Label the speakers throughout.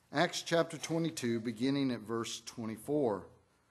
Speaker 1: Acts chapter 22, beginning at verse 24.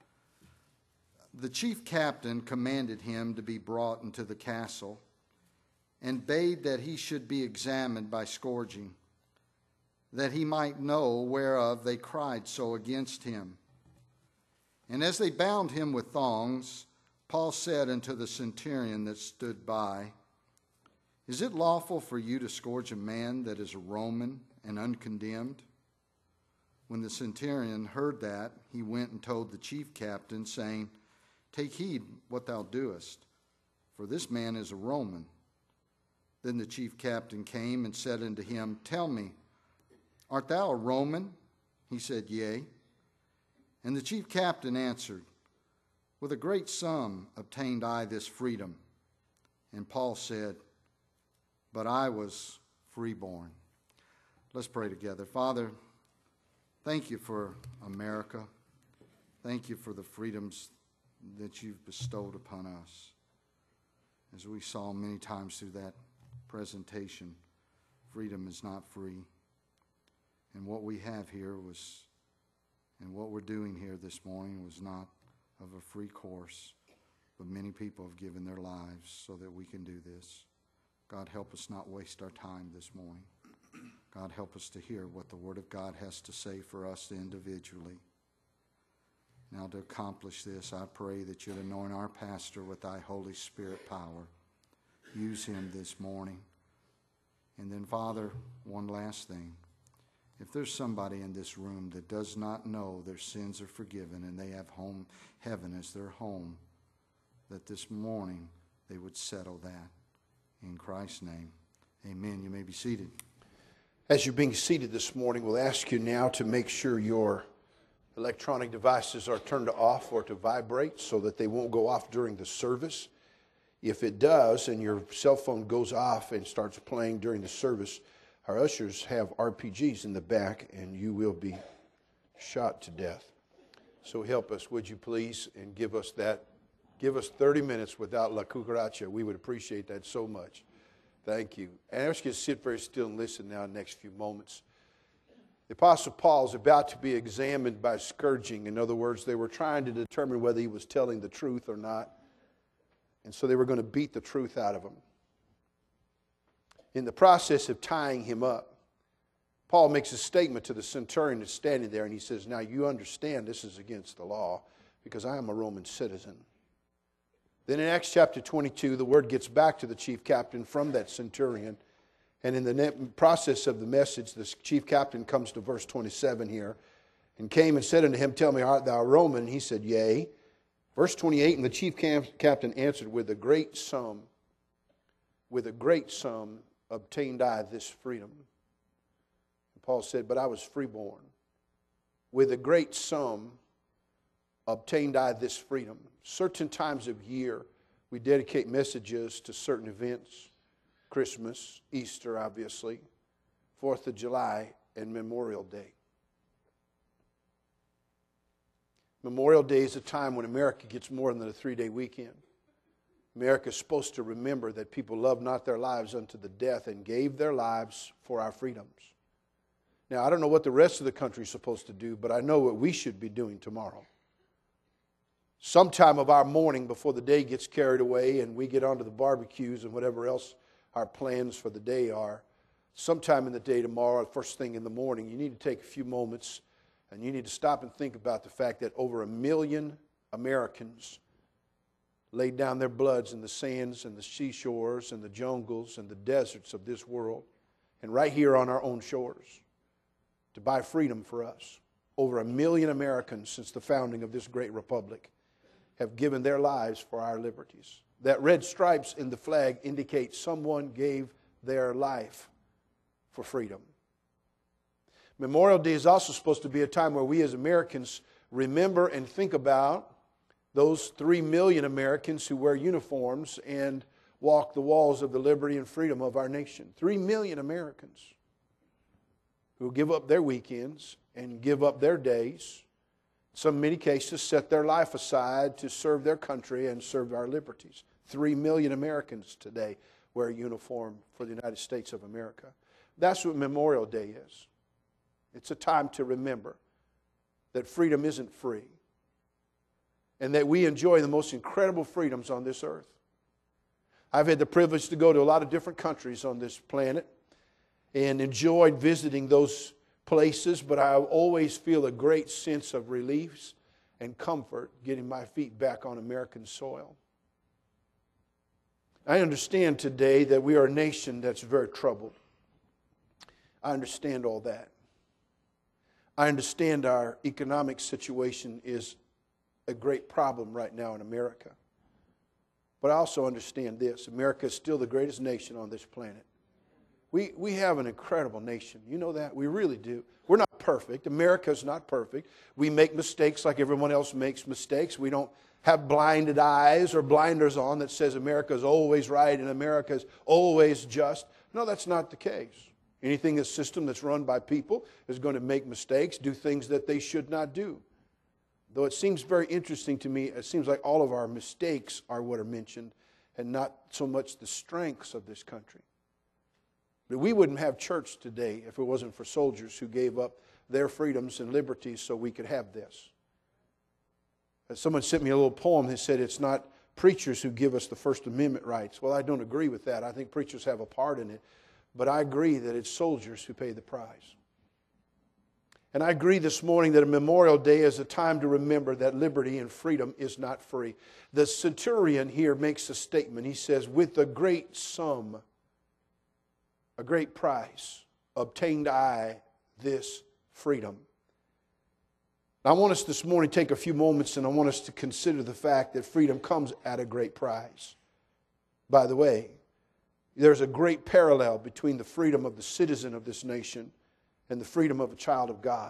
Speaker 1: The chief captain commanded him to be brought into the castle, and bade that he should be examined by scourging, that he might know whereof they cried so against him. And as they bound him with thongs, Paul said unto the centurion that stood by, Is it lawful for you to scourge a man that is a Roman and uncondemned? When the centurion heard that, he went and told the chief captain, saying, Take heed what thou doest, for this man is a Roman. Then the chief captain came and said unto him, Tell me, art thou a Roman? He said, Yea. And the chief captain answered, With a great sum obtained I this freedom. And Paul said, But I was freeborn. Let's pray together. Father, thank you for America. Thank you for the freedoms that you've bestowed upon us. As we saw many times through that presentation, freedom is not free. And what we have here was, and what we're doing here this morning was not of a free course, but many people have given their lives so that we can do this. God, help us not waste our time this morning. God, help us to hear what the Word of God has to say for us individually. Now, to accomplish this, I pray that you'd anoint our pastor with thy Holy Spirit power. Use him this morning. And then, Father, one last thing. If there's somebody in this room that does not know their sins are forgiven and they have heaven as their home, that this morning they would settle that. In Christ's name, amen. You may be seated.
Speaker 2: As you're being seated this morning, we'll ask you now to make sure your electronic devices are turned off or to vibrate so that they won't go off during the service. If it does and your cell phone goes off and starts playing during the service, our ushers have RPGs in the back and you will be shot to death. So help us, would you please, and give us 30 minutes without La Cucaracha. We would appreciate that so much. Thank you. And I ask you to sit very still and listen now in the next few moments. The Apostle Paul is about to be examined by scourging. In other words, they were trying to determine whether he was telling the truth or not. And so they were going to beat the truth out of him. In the process of tying him up, Paul makes a statement to the centurion that's standing there, and he says, Now you understand this is against the law because I am a Roman citizen. Then in Acts chapter 22, the word gets back to the chief captain from that centurion. And in the process of the message, the chief captain comes to verse 27 here. And came and said unto him, Tell me, art thou a Roman? And he said, Yea. Verse 28, and the chief captain answered, With a great sum obtained I this freedom. And Paul said, But I was freeborn. With a great sum obtained I this freedom. Certain times of year, we dedicate messages to certain events. Christmas, Easter, obviously, 4th of July, and Memorial Day. Memorial Day is a time when America gets more than a 3-day weekend. America is supposed to remember that people loved not their lives unto the death and gave their lives for our freedoms. Now, I don't know what the rest of the country is supposed to do, but I know what we should be doing tomorrow. Sometime of our morning before the day gets carried away and we get onto the barbecues and whatever else our plans for the day are, sometime in the day tomorrow, first thing in the morning, you need to take a few moments and you need to stop and think about the fact that over 1 million Americans laid down their bloods in the sands and the seashores and the jungles and the deserts of this world and right here on our own shores to buy freedom for us. Over 1 million Americans since the founding of this great republic have given their lives for our liberties. That red stripes in the flag indicate someone gave their life for freedom. Memorial Day is also supposed to be a time where we as Americans remember and think about those 3 million Americans who wear uniforms and walk the walls of the liberty and freedom of our nation. 3 million Americans who give up their weekends and give up their days, in many cases set their life aside to serve their country and serve our liberties. 3 million Americans today wear a uniform for the United States of America. That's what Memorial Day is. It's a time to remember that freedom isn't free and that we enjoy the most incredible freedoms on this earth. I've had the privilege to go to a lot of different countries on this planet and enjoyed visiting those places, but I always feel a great sense of relief and comfort getting my feet back on American soil. I understand today that we are a nation that's very troubled. I understand all that. I understand our economic situation is a great problem right now in America. But I also understand this. America is still the greatest nation on this planet. We have an incredible nation. You know that? We really do. We're not perfect. America is not perfect. We make mistakes like everyone else makes mistakes. We don't have blinded eyes or blinders on that says America is always right and America is always just. No, that's not the case. Anything, a system that's run by people is going to make mistakes, do things that they should not do. Though it seems very interesting to me, it seems like all of our mistakes are what are mentioned and not so much the strengths of this country. But we wouldn't have church today if it wasn't for soldiers who gave up their freedoms and liberties so we could have this. Someone sent me a little poem that said it's not preachers who give us the First Amendment rights. Well, I don't agree with that. I think preachers have a part in it. But I agree that it's soldiers who pay the price. And I agree this morning that a Memorial Day is a time to remember that liberty and freedom is not free. The centurion here makes a statement. He says, with a great sum, a great price, obtained I this freedom. I want us this morning to take a few moments and I want us to consider the fact that freedom comes at a great price. By the way, there's a great parallel between the freedom of the citizen of this nation and the freedom of a child of God.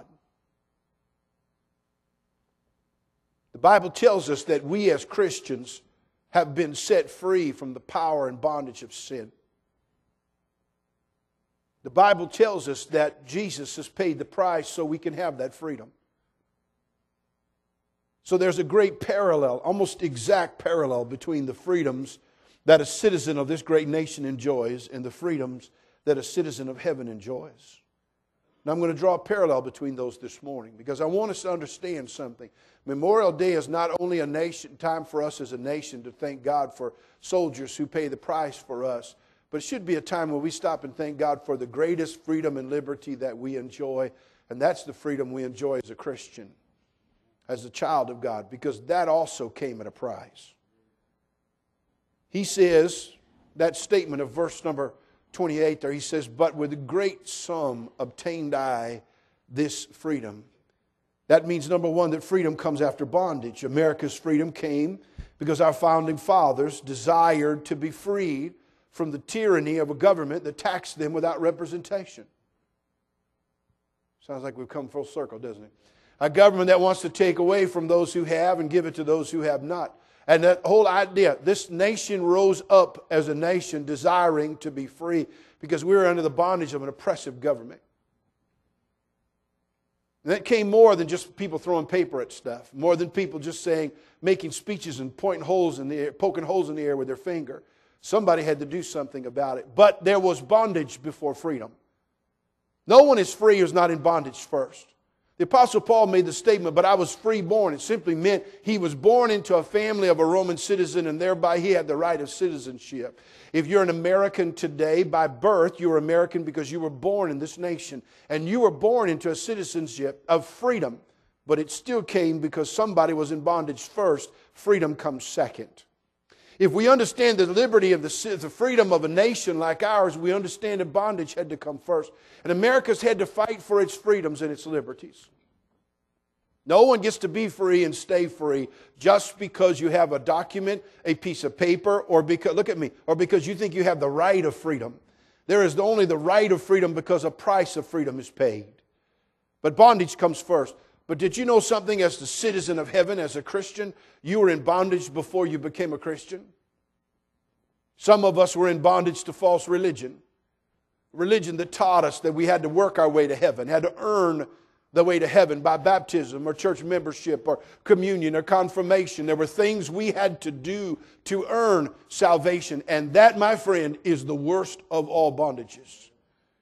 Speaker 2: The Bible tells us that we as Christians have been set free from the power and bondage of sin. The Bible tells us that Jesus has paid the price so we can have that freedom. So there's a great parallel, almost exact parallel between the freedoms that a citizen of this great nation enjoys and the freedoms that a citizen of heaven enjoys. And I'm going to draw a parallel between those this morning because I want us to understand something. Memorial Day is not only a time for us as a nation to thank God for soldiers who pay the price for us, but it should be a time when we stop and thank God for the greatest freedom and liberty that we enjoy, and that's the freedom we enjoy as a Christian, as a child of God, because that also came at a price. He says, that statement of verse number 28 there, he says, but with a great sum obtained I this freedom. That means, number one, that freedom comes after bondage. America's freedom came because our founding fathers desired to be freed from the tyranny of a government that taxed them without representation. Sounds like we've come full circle, doesn't it? A government that wants to take away from those who have and give it to those who have not. And that whole idea, this nation rose up as a nation desiring to be free because we were under the bondage of an oppressive government. And that came more than just people throwing paper at stuff, more than people just saying, making speeches and poking holes in the air with their finger. Somebody had to do something about it. But there was bondage before freedom. No one is free who's not in bondage first. The Apostle Paul made the statement, but I was freeborn. It simply meant he was born into a family of a Roman citizen and thereby he had the right of citizenship. If you're an American today, by birth, you're American because you were born in this nation. And you were born into a citizenship of freedom. But it still came because somebody was in bondage first. Freedom comes second. If we understand the liberty of the freedom of a nation like ours, we understand that bondage had to come first. And America's had to fight for its freedoms and its liberties. No one gets to be free and stay free just because you have a document, a piece of paper, or because, look at me, or because you think you have the right of freedom. There is only the right of freedom because a price of freedom is paid. But bondage comes first. But did you know something? As the citizen of heaven, as a Christian, you were in bondage before you became a Christian. Some of us were in bondage to false religion. Religion that taught us that we had to work our way to heaven, had to earn the way to heaven by baptism or church membership or communion or confirmation. There were things we had to do to earn salvation. And that, my friend, is the worst of all bondages.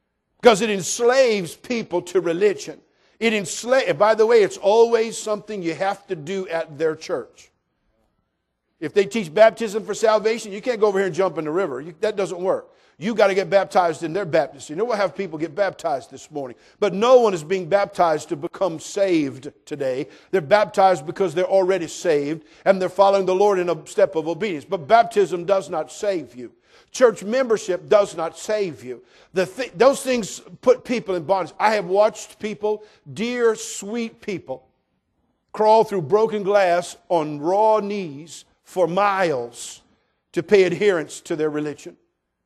Speaker 2: because it enslaves people to religion. By the way, it's always something you have to do at their church. If they teach baptism for salvation, you can't go over here and jump in the river. That doesn't work. You got to get baptized in their baptistry. You know, we'll have people get baptized this morning. But no one is being baptized to become saved today. They're baptized because they're already saved and they're following the Lord in a step of obedience. But baptism does not save you. Church membership does not save you. Those things put people in bondage. I have watched people, dear, sweet people, crawl through broken glass on raw knees for miles to pay adherence to their religion.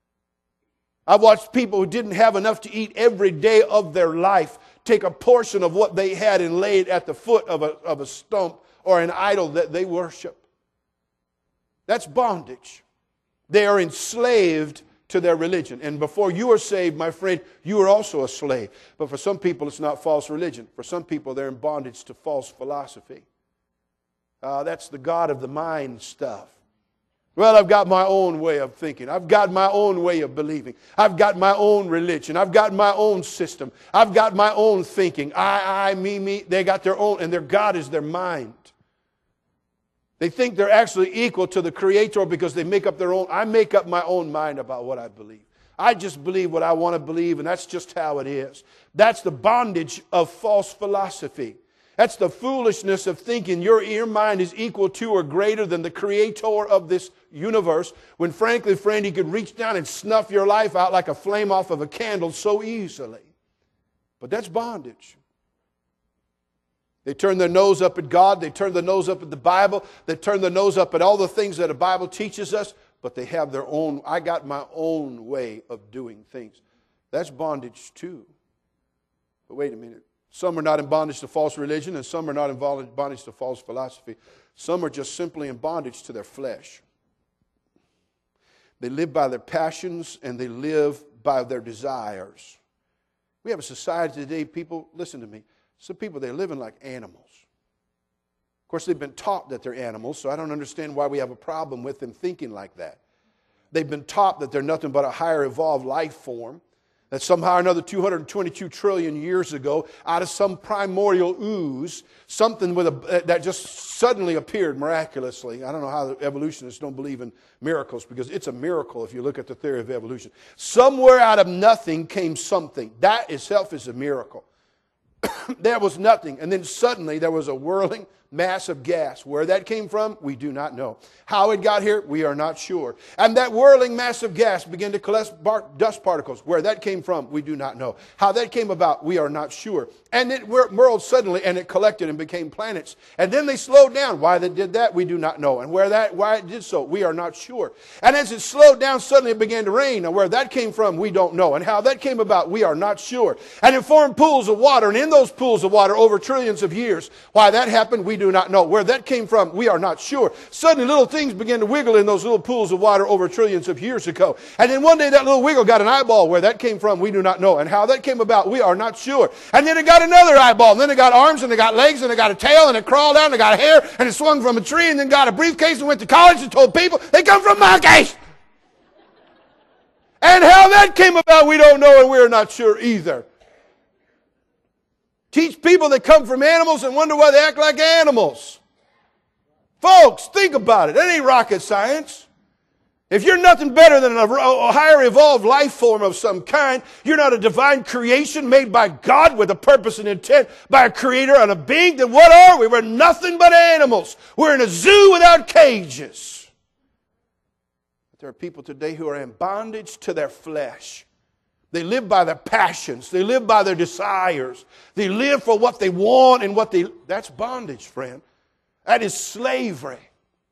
Speaker 2: I've watched people who didn't have enough to eat every day of their life take a portion of what they had and lay it at the foot of a stump or an idol that they worship. That's bondage. They are enslaved to their religion. And before you are saved, my friend, you are also a slave. But for some people, it's not false religion. For some people, they're in bondage to false philosophy. That's the God of the mind stuff. Well, I've got my own way of thinking. I've got my own way of believing. I've got my own religion. I've got my own system. I've got my own thinking. I, me. They got their own, and their God is their mind. They think they're actually equal to the Creator because they make up their own. I make up my own mind about what I believe. I just believe what I want to believe, and that's just how it is. That's the bondage of false philosophy. That's the foolishness of thinking your mind is equal to or greater than the Creator of this universe, when frankly, friend, He could reach down and snuff your life out like a flame off of a candle so easily. But that's bondage. They turn their nose up at God. They turn their nose up at the Bible. They turn their nose up at all the things that the Bible teaches us, but they have their own, I got my own way of doing things. That's bondage too. But wait a minute. Some are not in bondage to false religion, and some are not in bondage to false philosophy. Some are just simply in bondage to their flesh. They live by their passions, and they live by their desires. We have a society today, people, listen to me, some people, they're living like animals. Of course, they've been taught that they're animals, so I don't understand why we have a problem with them thinking like that. They've been taught that they're nothing but a higher evolved life form, that somehow or another 222 trillion years ago, out of some primordial ooze, something that just suddenly appeared miraculously. I don't know how the evolutionists don't believe in miracles, because it's a miracle if you look at the theory of evolution. Somewhere out of nothing came something. That itself is a miracle. There was nothing, and then suddenly there was a whirling mass of gas. Where that came from, we do not know. How it got here, we are not sure. And that whirling mass of gas began to collect dust particles. Where that came from, we do not know. How that came about, we are not sure. And it whirled suddenly, and it collected and became planets. And then they slowed down. Why they did that, we do not know. And why it did so, we are not sure. And as it slowed down, suddenly it began to rain. And where that came from, we don't know. And how that came about, we are not sure. And it formed pools of water. And in those pools of water, over trillions of years, why that happened, we do not know. Where that came from, we are not sure. Suddenly little things began to wiggle in those little pools of water over trillions of years ago. And then one day that little wiggle got an eyeball. Where that came from, we do not know. And how that came about, we are not sure. And then it got another eyeball. And then it got arms, and it got legs, and it got a tail, and it crawled out, and it got hair, and it swung from a tree, and then got a briefcase and went to college and told people they come from monkeys. And how that came about, we don't know, and we're not sure either. Teach people that come from animals and wonder why they act like animals. Folks, think about it. That ain't rocket science. If you're nothing better than a higher evolved life form of some kind, you're not a divine creation made by God with a purpose and intent by a creator and a being, then what are we? We're nothing but animals. We're in a zoo without cages. But there are people today who are in bondage to their flesh. They live by their passions. They live by their desires. They live for what they want and that's bondage, friend. That is slavery.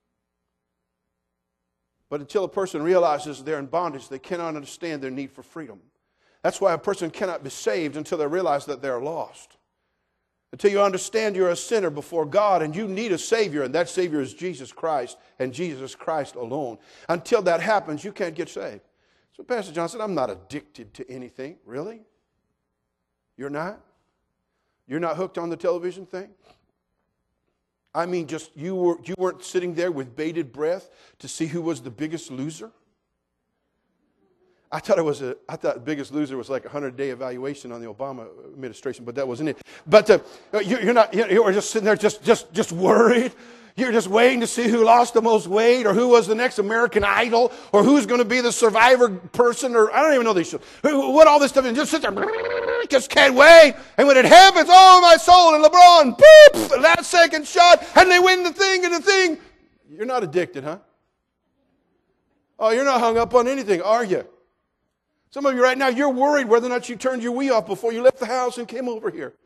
Speaker 2: But until a person realizes they're in bondage, they cannot understand their need for freedom. That's why a person cannot be saved until they realize that they're lost. Until you understand you're a sinner before God and you need a Savior, and that Savior is Jesus Christ and Jesus Christ alone. Until that happens, you can't get saved. So Pastor John said, I'm not addicted to anything. Really? You're not? You're not hooked on the television thing? I mean, just you weren't sitting there with bated breath to see who was the biggest loser? I thought Biggest Loser was like a 100-day evaluation on the Obama administration, but that wasn't it. But you're just sitting there just worried. You're just waiting to see who lost the most weight, or who was the next American Idol, or who's going to be the survivor person, or I don't even know these shows. What all this stuff, and just sit there, just can't wait. And when it happens, oh my soul, and LeBron, boop, last second shot, and they win the thing. You're not addicted, huh? Oh, you're not hung up on anything, are you? Some of you right now, you're worried whether or not you turned your Wii off before you left the house and came over here.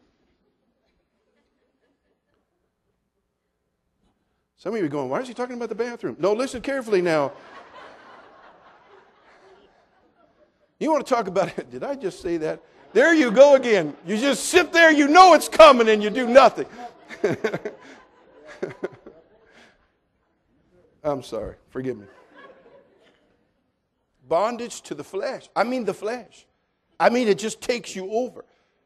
Speaker 2: Some of you are going, why is he talking about the bathroom? No, listen carefully now. You want to talk about it? Did I just say that? There you go again. You just sit there, you know it's coming, and you do nothing. I'm sorry. Forgive me. Bondage to the flesh. I mean the flesh. I mean it just takes you over.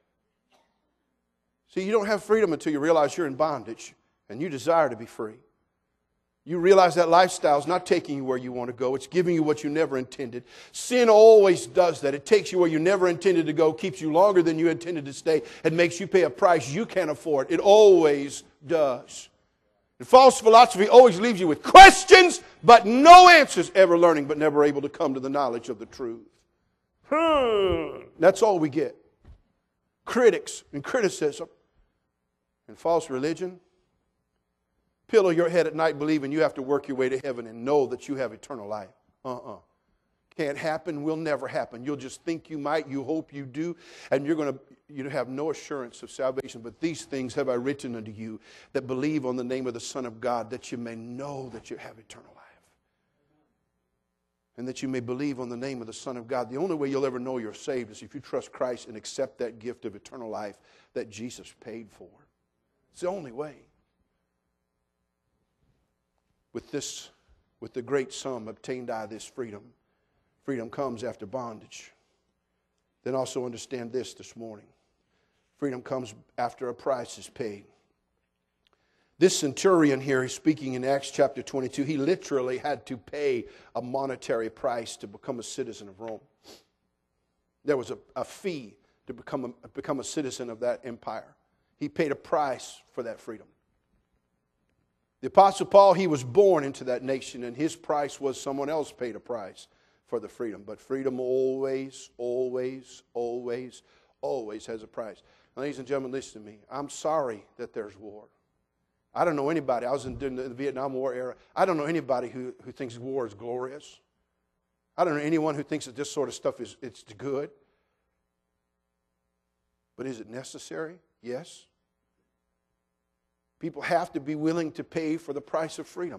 Speaker 2: See, you don't have freedom until you realize you're in bondage and you desire to be free. You realize that lifestyle is not taking you where you want to go. It's giving you what you never intended. Sin always does that. It takes you where you never intended to go, keeps you longer than you intended to stay, and makes you pay a price you can't afford. It always does. And false philosophy always leaves you with questions, but no answers, ever learning, but never able to come to the knowledge of the truth. That's all we get. Critics and criticism and false religion. Pillow your head at night believing you have to work your way to heaven and know that you have eternal life. Can't happen, will never happen. You'll just think you might, you hope you do, and you have no assurance of salvation. But these things have I written unto you that believe on the name of the Son of God, that you may know that you have eternal life. And that you may believe on the name of the Son of God. The only way you'll ever know you're saved is if you trust Christ and accept that gift of eternal life that Jesus paid for. It's the only way. With the great sum obtained I this freedom. Freedom comes after bondage. Then also understand this morning. Freedom comes after a price is paid. This centurion here, he's speaking in Acts chapter 22. He literally had to pay a monetary price to become a citizen of Rome. There was a fee to become a citizen of that empire. He paid a price for that freedom. The Apostle Paul, he was born into that nation, and his price was someone else paid a price for the freedom. But freedom always, always, always, always has a price. Now, ladies and gentlemen, listen to me. I'm sorry that there's war. I don't know anybody. I was in the Vietnam War era. I don't know anybody who thinks war is glorious. I don't know anyone who thinks that this sort of stuff it's good. But is it necessary? Yes. People have to be willing to pay for the price of freedom.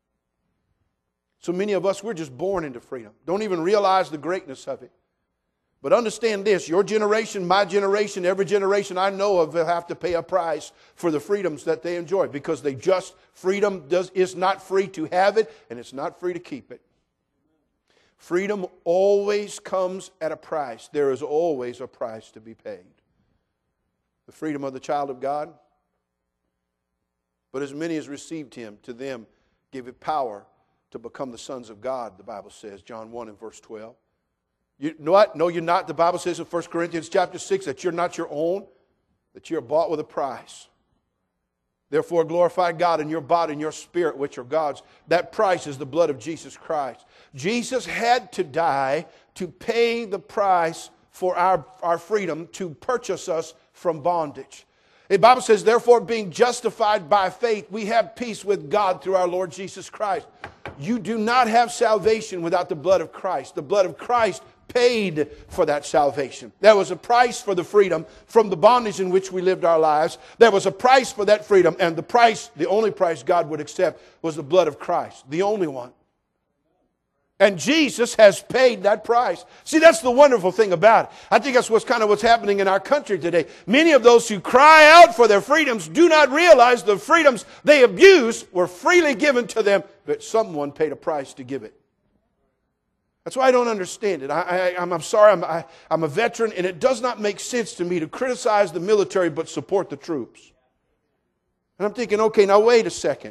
Speaker 2: So many of us, we're just born into freedom. Don't even realize the greatness of it. But understand this, your generation, my generation, every generation I know of will have to pay a price for the freedoms that they enjoy, because freedom is not free to have it, and it's not free to keep it. Freedom always comes at a price. There is always a price to be paid. The freedom of the child of God. But as many as received him, to them give it power to become the sons of God, the Bible says, John 1 and verse 12. You know what? No, you're not. The Bible says in 1 Corinthians chapter 6 that you're not your own, that you're bought with a price. Therefore glorify God in your body and your spirit, which are God's. That price is the blood of Jesus Christ. Jesus had to die to pay the price for our freedom, to purchase us from bondage. The Bible says, therefore, being justified by faith, we have peace with God through our Lord Jesus Christ. You do not have salvation without the blood of Christ. The blood of Christ paid for that salvation. There was a price for the freedom from the bondage in which we lived our lives. There was a price for that freedom, and the only price God would accept was the blood of Christ, the only one. And Jesus has paid that price. See, that's the wonderful thing about it. I think that's what's happening in our country today. Many of those who cry out for their freedoms do not realize the freedoms they abuse were freely given to them, but someone paid a price to give it. That's why I don't understand it. I'm sorry, I'm a veteran, and it does not make sense to me to criticize the military but support the troops. And I'm thinking, okay, now wait a second.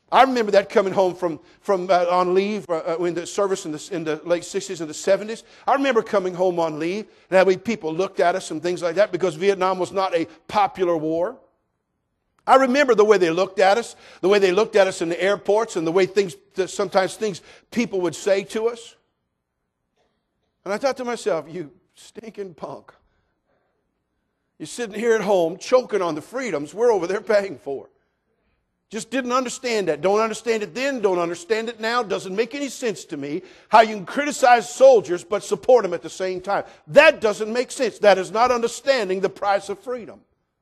Speaker 2: I remember that coming home from on leave in the service in the late 60s and the 70s. I remember coming home on leave, and that way people looked at us and things like that because Vietnam was not a popular war. I remember the way they looked at us, the way they looked at us in the airports, and the way sometimes things people would say to us. And I thought to myself, you stinking punk. You're sitting here at home choking on the freedoms we're over there paying for. Just didn't understand that. Don't understand it then, don't understand it now. Doesn't make any sense to me how you can criticize soldiers but support them at the same time. That doesn't make sense. That is not understanding the price of freedom.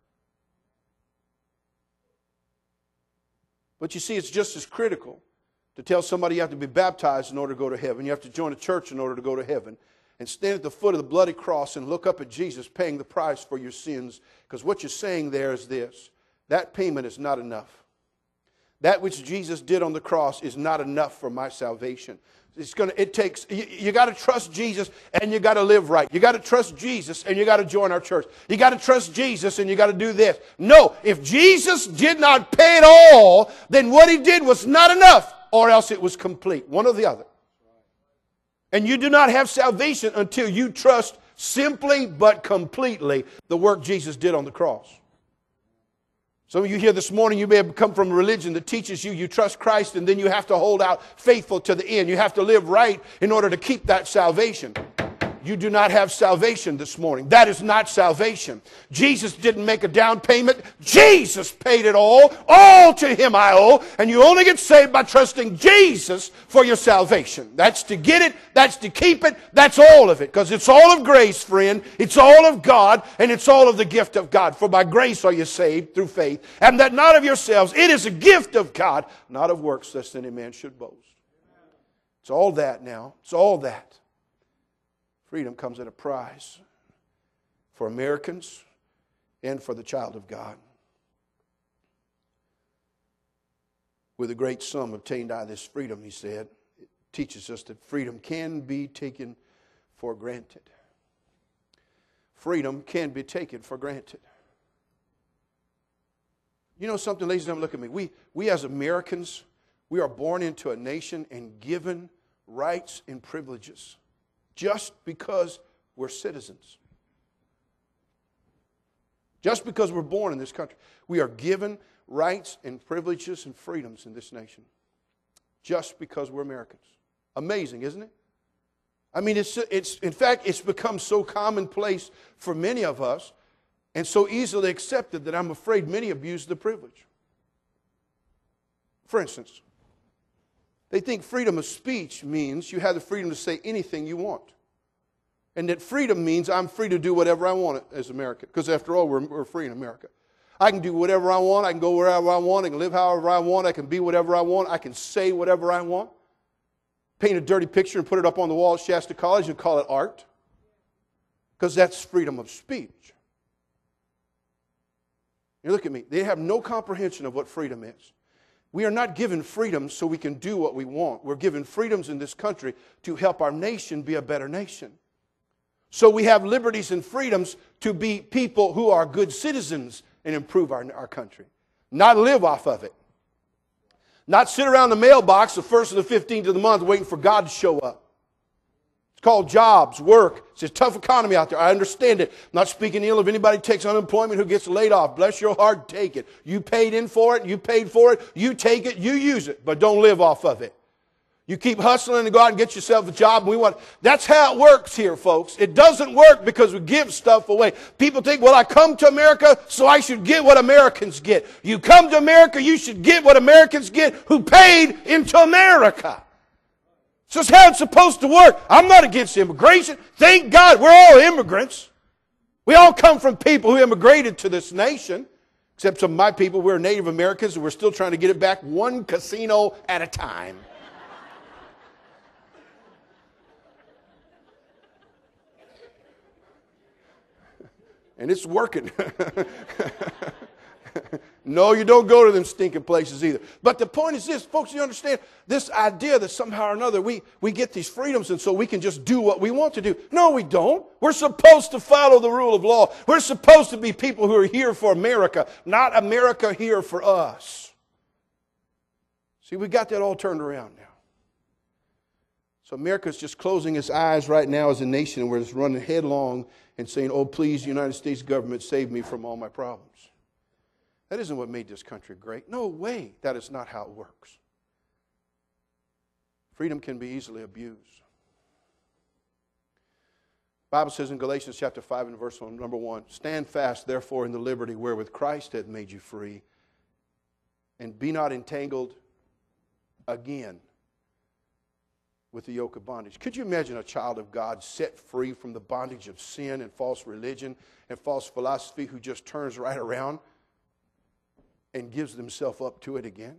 Speaker 2: But you see, it's just as critical to tell somebody you have to be baptized in order to go to heaven. You have to join a church in order to go to heaven. And stand at the foot of the bloody cross and look up at Jesus paying the price for your sins. Because what you're saying there is this: that payment is not enough. That which Jesus did on the cross is not enough for my salvation. You got to trust Jesus and you got to live right. You got to trust Jesus and you got to join our church. You got to trust Jesus and you got to do this. No, if Jesus did not pay it all, then what he did was not enough, or else it was complete. One or the other. And you do not have salvation until you trust simply but completely the work Jesus did on the cross. Some of you here this morning, you may have come from a religion that teaches you trust Christ and then you have to hold out faithful to the end. You have to live right in order to keep that salvation. You do not have salvation this morning. That is not salvation. Jesus didn't make a down payment. Jesus paid it all. All to him I owe. And you only get saved by trusting Jesus for your salvation. That's to get it. That's to keep it. That's all of it. Because it's all of grace, friend. It's all of God. And it's all of the gift of God. For by grace are you saved through faith. And that not of yourselves. It is a gift of God. Not of works, lest any man should boast. It's all that now. It's all that. Freedom comes at a price for Americans and for the child of God. With a great sum obtained I this freedom, he said. It teaches us that freedom can be taken for granted. Freedom can be taken for granted. You know something, ladies and gentlemen, look at me. We as Americans, we are born into a nation and given rights and privileges. Just because we're citizens. Just because we're born in this country. We are given rights and privileges and freedoms in this nation. Just because we're Americans. Amazing, isn't it? I mean, in fact, it's become so commonplace for many of us and so easily accepted that I'm afraid many abuse the privilege. For instance, they think freedom of speech means you have the freedom to say anything you want. And that freedom means I'm free to do whatever I want as American. Because after all, we're free in America. I can do whatever I want. I can go wherever I want. I can live however I want. I can be whatever I want. I can say whatever I want. Paint a dirty picture and put it up on the wall at Shasta College and call it art. Because that's freedom of speech. You look at me. They have no comprehension of what freedom is. We are not given freedom so we can do what we want. We're given freedoms in this country to help our nation be a better nation. So we have liberties and freedoms to be people who are good citizens and improve our country. Not live off of it. Not sit around the mailbox the 1st or the 15th of the month waiting for God to show up. It's called jobs, work. It's a tough economy out there. I understand it. I'm not speaking ill of anybody who takes unemployment, who gets laid off. Bless your heart, take it. You paid in for it. You paid for it. You take it. You use it. But don't live off of it. You keep hustling and go out and get yourself a job. That's how it works here, folks. It doesn't work because we give stuff away. People think, well, I come to America, so I should get what Americans get. You come to America, you should get what Americans get who paid into America. It's just how it's supposed to work. I'm not against immigration. Thank God we're all immigrants. We all come from people who immigrated to this nation. Except some of my people, we're Native Americans and we're still trying to get it back one casino at a time. And it's working. No, you don't go to them stinking places either. But the point is this, folks, you understand this idea that somehow or another we get these freedoms and so we can just do what we want to do. No, we don't. We're supposed to follow the rule of law. We're supposed to be people who are here for America, not America here for us. See, we got that all turned around now. So America's just closing its eyes right now as a nation, and we're just running headlong and saying, oh, please, United States government, save me from all my problems. That isn't what made this country great. No way. That is not how it works. Freedom can be easily abused. The Bible says in Galatians chapter 5 and verse number 1, stand fast, therefore, in the liberty wherewith Christ hath made you free, and be not entangled again with the yoke of bondage. Could you imagine a child of God set free from the bondage of sin and false religion and false philosophy who just turns right around and gives themselves up to it again?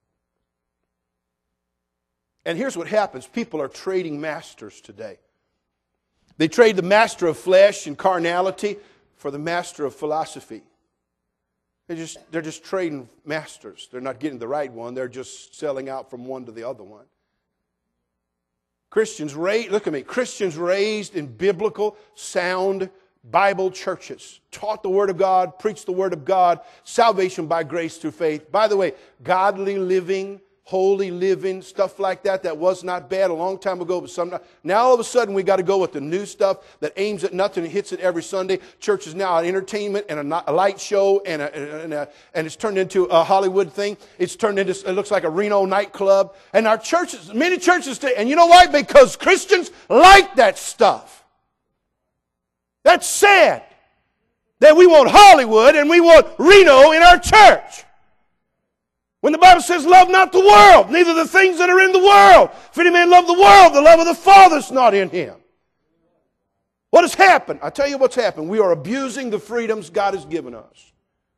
Speaker 2: And here's what happens. People are trading masters today. They trade the master of flesh and carnality for the master of philosophy. They're just trading masters. They're not getting the right one. They're just selling out from one to the other one. Christians raised in biblical, sound Bible churches, taught the Word of God, preached the Word of God, salvation by grace through faith. By the way, godly living, holy living, stuff like that was not bad a long time ago, but now all of a sudden we got to go with the new stuff that aims at nothing and hits it every Sunday. Church is now an entertainment and a light show, and it's turned into a Hollywood thing. It's turned into, it looks like a Reno nightclub. And our churches, many churches today, and you know why? Because Christians like that stuff. That's sad that we want Hollywood and we want Reno in our church. When the Bible says, love not the world, neither the things that are in the world. If any man love the world, the love of the Father is not in him. What has happened? I'll tell you what's happened. We are abusing the freedoms God has given us.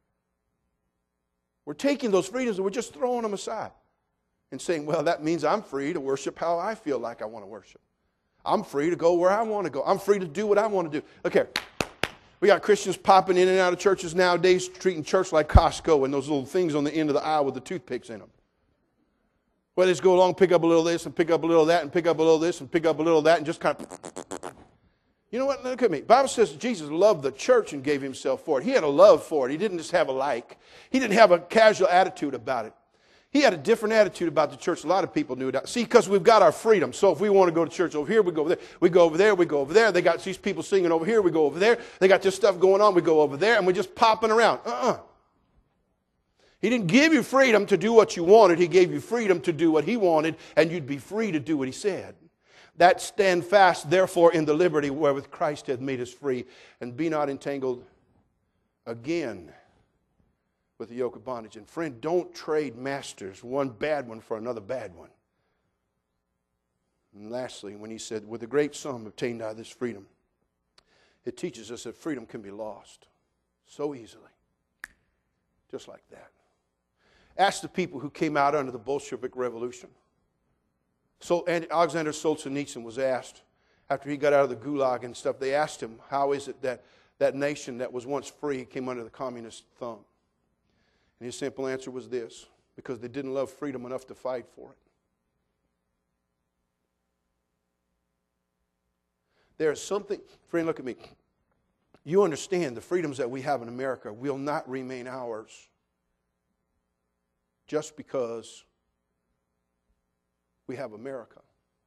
Speaker 2: We're taking those freedoms and we're just throwing them aside and saying, well, that means I'm free to worship how I feel like I want to worship. I'm free to go where I want to go. I'm free to do what I want to do. Look here. We got Christians popping in and out of churches nowadays, treating church like Costco and those little things on the end of the aisle with the toothpicks in them. Well, they just go along, pick up a little of this and pick up a little of that and pick up a little of this and pick up a little of that and just kind of... You know what? Look at me. The Bible says Jesus loved the church and gave himself for it. He had a love for it. He didn't just have a like. He didn't have a casual attitude about it. He had a different attitude about the church. A lot of people knew that. See, because we've got our freedom. So if we want to go to church over here, we go over there. We go over there, we go over there. They got these people singing over here, we go over there. They got this stuff going on, we go over there, and we're just popping around. He didn't give you freedom to do what you wanted. He gave you freedom to do what he wanted, and you'd be free to do what he said. That stand fast, therefore, in the liberty wherewith Christ hath made us free, and be not entangled again with the yoke of bondage. And friend, don't trade masters, one bad one for another bad one. And lastly, when he said, with a great sum obtained out of this freedom, it teaches us that freedom can be lost so easily. Just like that. Ask the people who came out under the Bolshevik Revolution. So Alexander Solzhenitsyn was asked, after he got out of the Gulag and stuff, they asked him, how is it that that nation that was once free came under the communist thumb? And his simple answer was this: because they didn't love freedom enough to fight for it. There is something, friend, look at me. You understand the freedoms that we have in America will not remain ours just because we have America.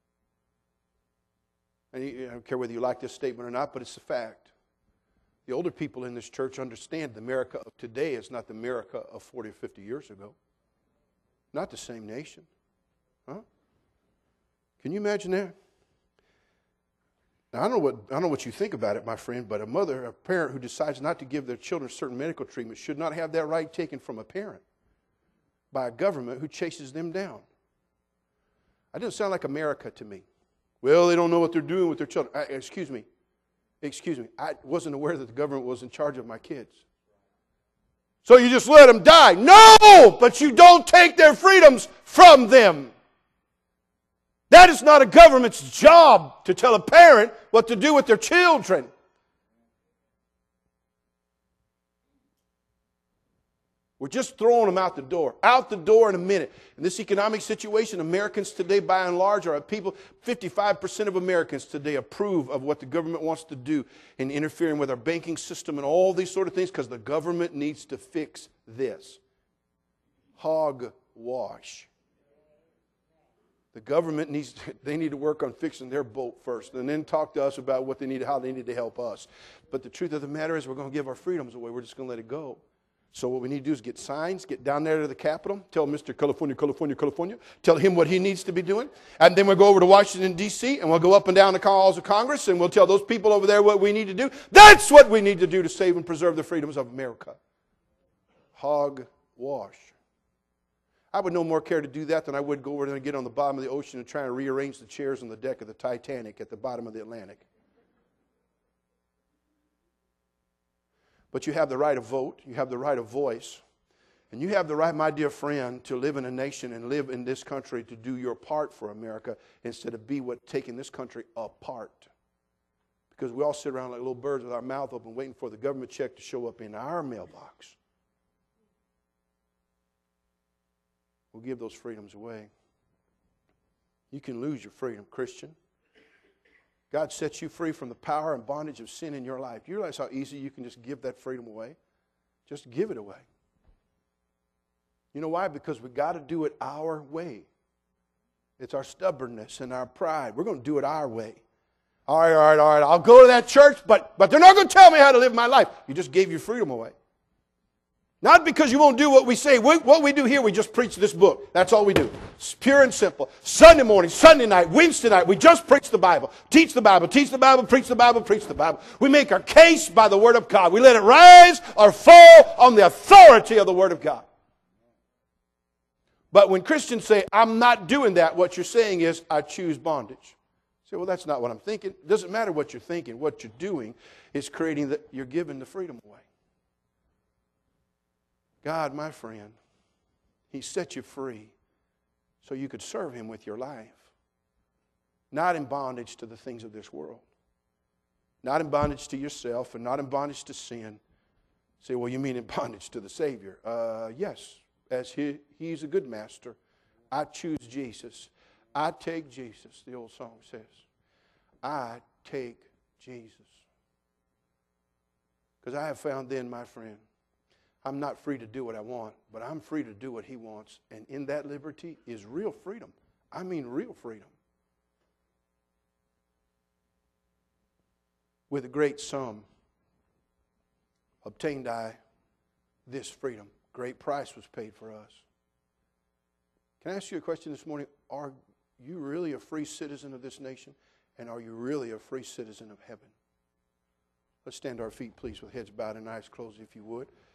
Speaker 2: And I don't care whether you like this statement or not, but it's a fact. The older people in this church understand the America of today is not the America of 40 or 50 years ago. Not the same nation. Huh? Can you imagine that? Now, I don't know what you think about it, my friend, but a parent who decides not to give their children certain medical treatment should not have that right taken from a parent by a government who chases them down. That doesn't sound like America to me. Well, they don't know what they're doing with their children. Excuse me. I wasn't aware that the government was in charge of my kids. So you just let them die? No! But you don't take their freedoms from them. That is not a government's job to tell a parent what to do with their children. We're just throwing them out the door in a minute. In this economic situation, Americans today, by and large, are people, 55% of Americans today approve of what the government wants to do in interfering with our banking system and all these sort of things because the government needs to fix this. Hogwash. The government they need to work on fixing their boat first, and then talk to us about what they need, how they need to help us. But the truth of the matter is we're going to give our freedoms away. We're just going to let it go. So what we need to do is get signs, get down there to the Capitol, tell Mr. California, California, California, tell him what he needs to be doing. And then we'll go over to Washington, D.C., and we'll go up and down the halls of Congress, and we'll tell those people over there what we need to do. That's what we need to do to save and preserve the freedoms of America. Hogwash. I would no more care to do that than I would go over there and get on the bottom of the ocean and try and rearrange the chairs on the deck of the Titanic at the bottom of the Atlantic. But you have the right of vote, you have the right of voice, and you have the right, my dear friend, to live in a nation and live in this country to do your part for America instead of be what taking this country apart. Because we all sit around like little birds with our mouth open waiting for the government check to show up in our mailbox. We'll give those freedoms away. You can lose your freedom, Christian. God sets you free from the power and bondage of sin in your life. You realize how easy you can just give that freedom away? Just give it away. You know why? Because we've got to do it our way. It's our stubbornness and our pride. We're going to do it our way. All right. I'll go to that church, but they're not going to tell me how to live my life. You just gave your freedom away. Not because you won't do what we say. What we do here, we just preach this book. That's all we do. It's pure and simple. Sunday morning, Sunday night, Wednesday night, we just preach the Bible. Teach the Bible, teach the Bible, preach the Bible, preach the Bible. We make our case by the Word of God. We let it rise or fall on the authority of the Word of God. But when Christians say, I'm not doing that, what you're saying is, I choose bondage. You say, well, that's not what I'm thinking. It doesn't matter what you're thinking. What you're doing is creating that you're giving the freedom away. God, my friend, He set you free so you could serve Him with your life. Not in bondage to the things of this world. Not in bondage to yourself and not in bondage to sin. Say, well, you mean in bondage to the Savior? Yes, as He's a good master. I choose Jesus. I take Jesus, the old song says. I take Jesus. Because I have found then, my friend, I'm not free to do what I want, but I'm free to do what He wants. And in that liberty is real freedom. I mean real freedom. With a great sum obtained I this freedom. Great price was paid for us. Can I ask you a question this morning? Are you really a free citizen of this nation? And are you really a free citizen of heaven? Let's stand to our feet, please, with heads bowed and eyes closed, if you would.